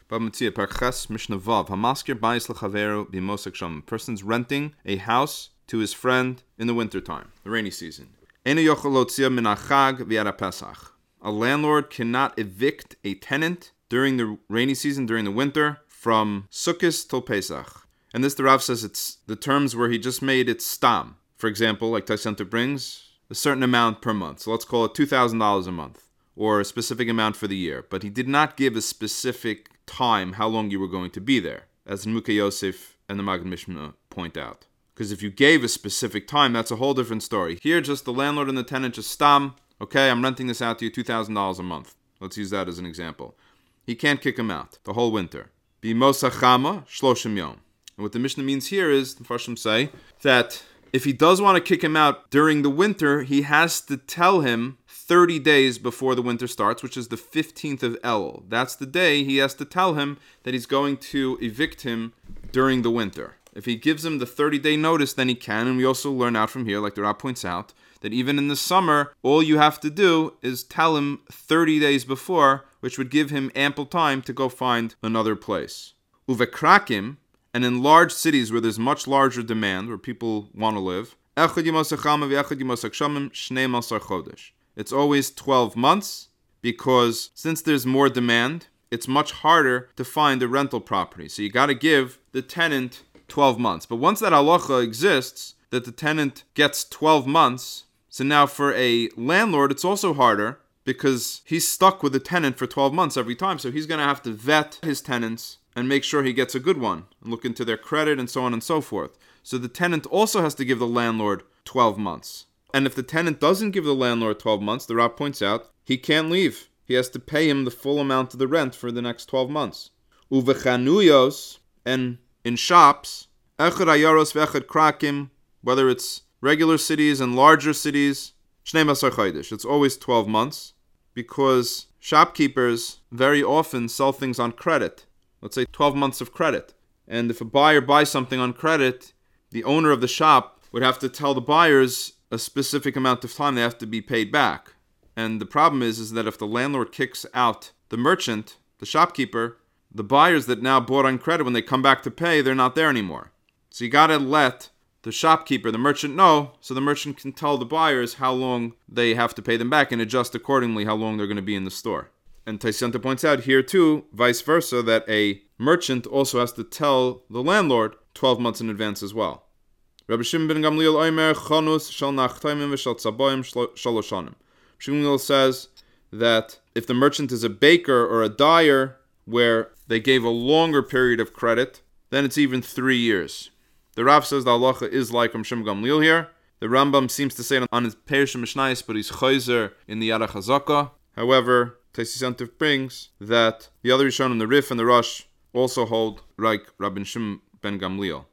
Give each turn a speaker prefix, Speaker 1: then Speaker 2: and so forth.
Speaker 1: Bava Metzia, Parches Mishnah Vav. Hamaskir Bayis L'Chaveru B'Mosek Shom. Person's renting a house to his friend in the wintertime, the rainy season. Eno yochel lotzia min hachag v'yad Pesach. A landlord cannot evict a tenant during the rainy season, during the winter, from Sukkot till Pesach. And this, the Rav says, it's the terms where he just made it stam. For example, like Taisanta brings, a certain amount per month. So let's call it $2,000 a month, or a specific amount for the year. But he did not give a specific time how long you were going to be there, as Mukhe Yosef and the Magid Mishnah point out. Because if you gave a specific time, that's a whole different story. Here, just the landlord and the tenant just stam. Okay, I'm renting this out to you $2,000 a month. Let's use that as an example. He can't kick him out the whole winter. B'mosachama shloshim yom. And what the Mishnah means here is, the Farshim say, that if he does want to kick him out during the winter, he has to tell him 30 days before the winter starts, which is the 15th of Elul. That's the day he has to tell him that he's going to evict him during the winter. If he gives him the 30-day notice, then he can. And we also learn out from here, like the Rab points out, that even in the summer, all you have to do is tell him 30 days before, which would give him ample time to go find another place. Uvekrakim, and in large cities where there's much larger demand, where people want to live, it's always 12 months, because since there's more demand, it's much harder to find a rental property. So you got to give the tenant 12 months. But once that halacha exists, that the tenant gets 12 months, so now for a landlord, it's also harder because he's stuck with the tenant for 12 months every time. So he's going to have to vet his tenants and make sure he gets a good one, and look into their credit and so on and so forth. So the tenant also has to give the landlord 12 months. And if the tenant doesn't give the landlord 12 months, the Rab points out, he can't leave. He has to pay him the full amount of the rent for the next 12 months. Uvechanuyos, and in shops, echad ayaros ve'echad krakim, whether it's regular cities and larger cities, shnei masar chodesh. It's always 12 months, because shopkeepers very often sell things on credit. Let's say 12 months of credit. And if a buyer buys something on credit, the owner of the shop would have to tell the buyers a specific amount of time they have to be paid back. And the problem is that if the landlord kicks out the merchant, the shopkeeper, the buyers that now bought on credit, when they come back to pay, they're not there anymore. So you got to let the shopkeeper, the merchant, know, so the merchant can tell the buyers how long they have to pay them back and adjust accordingly how long they're going to be in the store. And Taisanta points out here too, vice versa, that a merchant also has to tell the landlord 12 months in advance as well. Rabbi Shimon ben Gamliel Omer Chanus shel nachtaimim v'shel tzaboim shalosh shanim. Shimon Gamliel says that if the merchant is a baker or a dyer where they gave a longer period of credit, then it's even 3 years. The Rav says the halacha is like Shimon Gamliel here. The Rambam seems to say it on his Perish Mishnayos, but he's chayzer in the Yad HaChazaka. However, Taisanta brings that the other Rishonim, the Rif and the Rosh, also hold like Rabbi Shimon ben Gamliel.